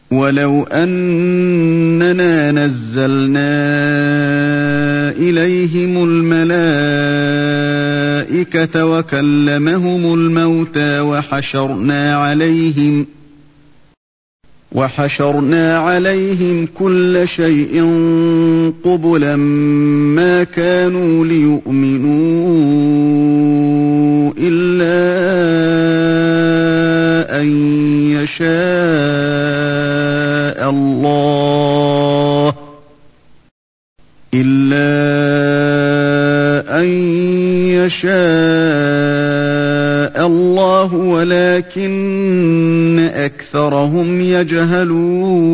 وَلَوْ أَنَّنَا نَزَّلْنَا إِلَيْهِمُ الْمَلَائِكَةَ وَكَلَّمَهُمُ الْمَوْتَى وَحَشَرْنَا عَلَيْهِمْ كُلَّ شَيْءٍ قُبُلًا مَا كَانُوا لِيُؤْمِنُوا إِلَّا أَن يَشَاءَ اللَّهُ وَلَكِنَّ أَكْثَرَهُمْ يَجْهَلُونَ